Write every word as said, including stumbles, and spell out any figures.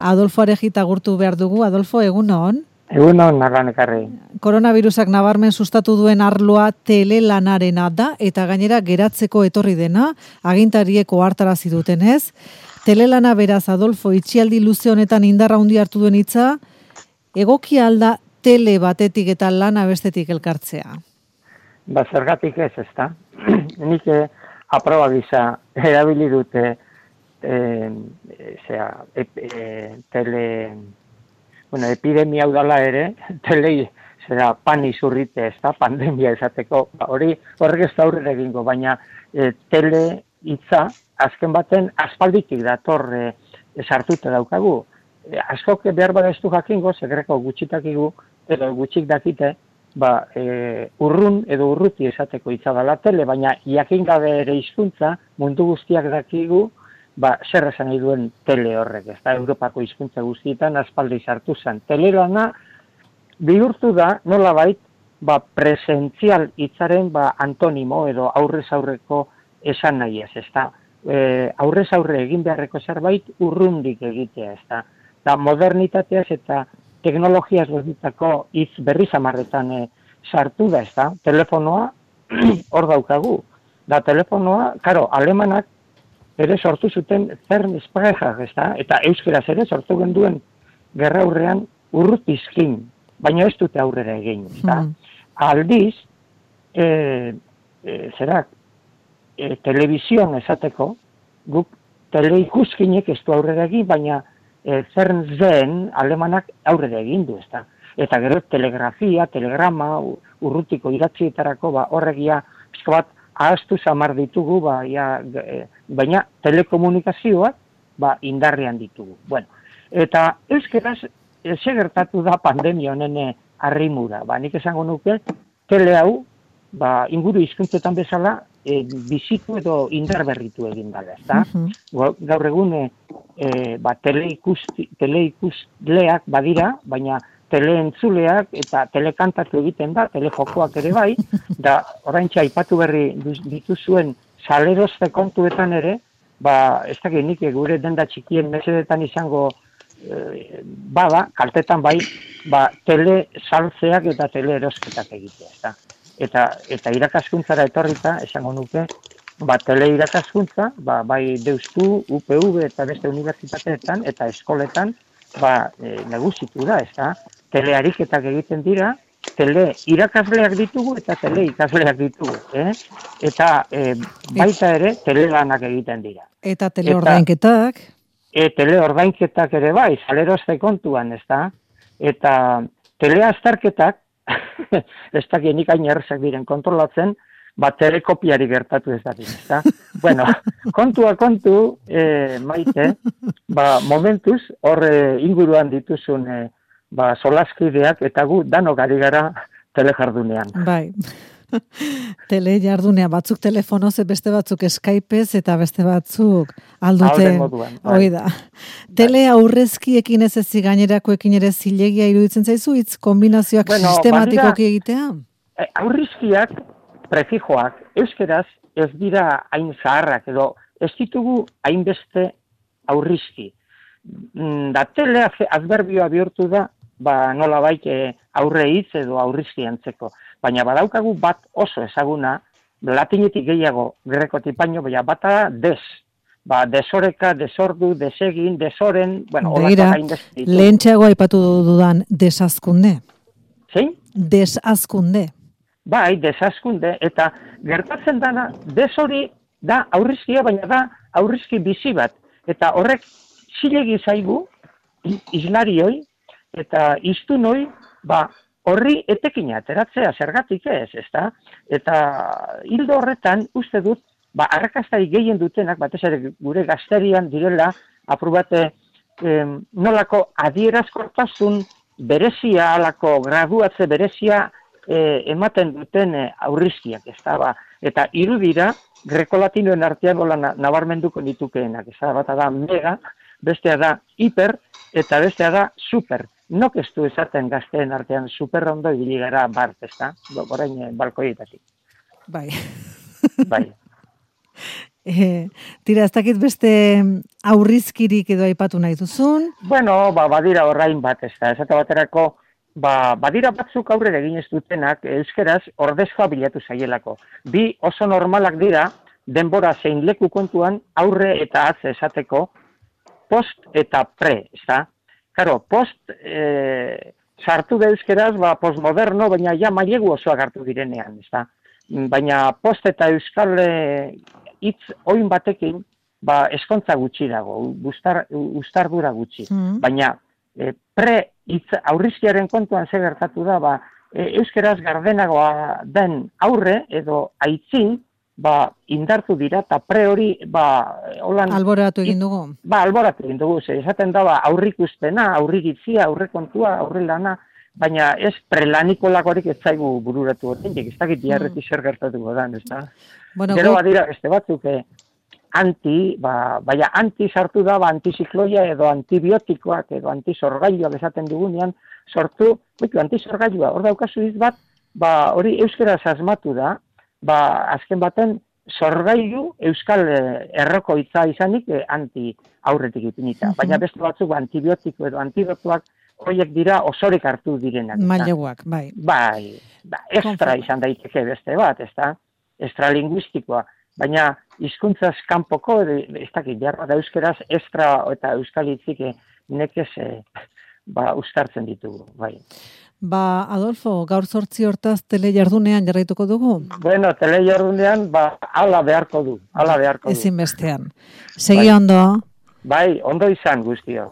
Adolfo Arejita gurtu behar dugu. Adolfo, egunon? Egunon, narran ekarri. Koronavirusak nabarmen sustatu duen arloa telelanarena da, eta gainera geratzeko etorri dena, agintariek ohartarazi dutenez. Telelana beraz, Adolfo, itxialdi luze honetan indarra handi hartu duen hitza, egokia alda tele batetik eta lana bestetik elkartzea? Ba, zergatik ez, ezta? Nik eh, aproba gisa erabili dute eh, zera, ep, eh, tele... Bueno, epidemia udala ere, tele, zera, pan izurrite, ez da, pandemia esateko, hori horrek ez da aurrera egingo, baina e, tele hitza, azken baten, aspalditik dator e, sartuta daukagu. E, askok behar bada ez du jakingo, segreko gutxitakigu, edo gutxik dakite, ba, e, urrun edo urruti esateko hitza dela tele, baina jakin gabe ere hizkuntza mundu guztiak dakigu, ba, zer esan nahi duen tele horrek, ez da, Europako hizkuntza guztietan aspaldi sartu zen. Telelana bihurtu da, nolabait, ba, presentzial hitzaren ba, antonimo edo aurrez aurreko esan nahi ez, ez da. E, aurrez aurre egin beharreko zerbait urrundik egitea, ez da. Da, modernitateaz eta teknologiaz lotutako hitz berri zamarretan e, sartu da, ez da. Telefonoa hor daukagu. Da, telefonoa, karo, alemanak ere sortu zuten Fern Sprache, ez da? Eta euskeraz ere sortu genduen gerra aurrean urrutizkin, baina ez dute aurrera egin, ez da? Mm. Aldiz, e, e, zera, e, telebizion esateko, guk teleikuskinek ez du aurrera egin, baina e, Fernsehen alemanak aurrera egin du, ez da? Eta gero telegrafia, telegrama, urrutiko iratzietarako, ba, horregia, pixko bat, ahaztu samar ditugu, ba, ja, e, baina telekomunikazioak ba, indarrean ditugu. Bueno, eta euskeraz, segertatu da pandemia honen arrimura. Ba, nik esango nuke, tele hau, ba, inguru hizkuntzetan bezala, e, bizitu edo indar berritu egin dala, ezta? Uh-huh. Gaur egun, e, ba, teleikustleak badira, baina teleentzuleak eta telekantatu egiten da, telejokoak ere bai, da oraintxe aipatu berri dituzuen salerozte kontuetan ere, ba, ez dakit nik gure denda txikien mesedetan izango e, bada, kaltetan bai, ba, tele saltzeak eta tele erosketak egitea, eta, eta, eta irakaskuntzara etorrita, esango nuke, ba, tele irakaskuntza, ba, bai Deustu, U P V eta beste unibertsitateetan eta eskoletan, ba, e, nagusitu da, ez da, teleariketak egiten dira, tele irakasleak ditugu eta tele ikasleak ditugu, eh? Eta e, baita ere telelanak egiten dira. Eta teleordainketak? E, teleordainketak ere bai, salerozte kontuan, ez da? Eta teleazterketak, ez dakien ikain errezak diren kontrolatzen, ba, telekopiari gertatu ez dakit, ez da? Bueno, kontua kontu, e, maite, ba, momentuz, horre inguruan dituzun e, ba, solaskideak eta gu danok ari gara telejardunean. Bai, telejardunea, batzuk telefonoz, beste batzuk Skypez eta beste batzuk aldute. Moduan, bai. Hoi da. Tele aurrezkiekin ez ezi gainerakoekin ere zilegia iruditzen zaizu, hitz kombinazioak bueno, sistematikoki egitea? Aurrizkiak, prefijoak, euskeraz ez dira hain zaharrak edo ez ditugu hainbeste aurrizki. Da tele azberbioa bihurtu da, ba nola baik aurre hitz edo aurrizki antzeko. Baina badaukagu bat oso ezaguna, latinetik gehiago grekotik baino, baina bata des. Ba, desoreka, desordu, desegin, desoren, bueno, Begira, lehentxeago aipatu dudan desazkunde. Zein? Desazkunde. Bai, desazkunde, eta gertatzen dana, desori da aurrizkia, baina da aurrizki bizi bat. Eta horrek zilegi zaigu, islarioi, eta iztunoi, ba, horri etekina ateratzea, zergatik ez, ezta? Eta hildo horretan, uste dut, ba, arrakastari gehien dutenak, batez ere gure gazterian direla, aprobate, eh, nolako adierazkortasun berezia, alako graduatze berezia eh, ematen duten eh, aurrizkiak, ezta? Ba, eta irudira, greko-latinoen artean gola nabarmenduko ditukeenak, ezta? Bata da mega, bestea da hiper, eta bestea da super. Nok ez du esaten gazteen artean super ondo ibili gara bart, ezta? Orain balkoietatik. Bai. Bai. E, tira, ez dakit beste aurrizkirik edo aipatu nahi duzun? Bueno, ba, badira horrain bat, ez da, esate baterako, ba, badira batzuk aurrera egin ez dutenak, euskeraz ordezkoa bilatu zaielako. Bi oso normalak dira, denbora zein leku kontuan aurre eta atze esateko, post eta pre, ez da? Karo, post e, sartu da euskeraz, ba, postmoderno, baina ja mailegu osoak hartu direnean, ez da? Baina post eta euskal hitz oin batekin, ba, eskontza gutxi dago, ustar, ustardura gutxi. Mm. Baina e, pre hitz aurrizkiaren kontuan ze gertatu da, ba, e, euskeraz gardenagoa den aurre edo aitzin, ba, indartu dira, eta pre hori, ba, holan... Alboratu egin dugu? Ba, alboratu egin dugu, ze, esaten da, ba, aurrikuspena, aurrigitzia, aurrekontua, aurrelana, baina ez prelaniko-lakorik ez zaigu bururatu horrein, ez dakit diarreti zer gertatuko da, ez da? Bueno, gero badira, beste batzuk, eh, anti, ba, baina anti sartu da, ba, antizikloia edo antibiotikoak edo antizorgailuak esaten dugunean, sortu, bitu, antizorgailua, hor daukazu hitz bat, ba, hori euskaraz asmatu da, ba, azken baten, sorgailu euskal erroko hitza izanik eh, anti aurretik ipinita. Baina beste batzuk antibiotiko edo antidotuak horiek dira osorik hartu direnak. Maileguak, bai. Bai, ba, extra izan daiteke beste bat, ez da? Extralinguistikoa. Baina hizkuntzaz kanpoko, ez dakit, jarra da euskeraz, extra eta euskal hitzik nekez eh, ba, ustartzen ditugu, bai. Ba, Adolfo, gaur zortzi hortaz tele jardunean jarraituko dugu? Bueno, tele jardunean, ba, ala beharko du, ala beharko du. Ezin bestean. Segi bai. Ondo? Bai, ondo izan guztio.